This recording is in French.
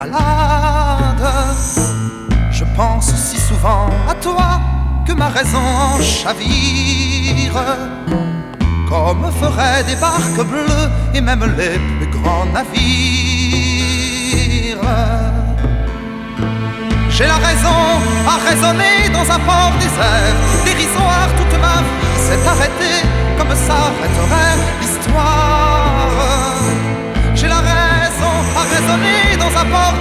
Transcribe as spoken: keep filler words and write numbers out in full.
Malade, je pense si souvent à toi que ma raison chavire, comme feraient des barques bleues et même les plus grands navires. J'ai la raison à raisonner dans un port désert, dérisoire toute ma vie s'est arrêtée comme s'arrêterait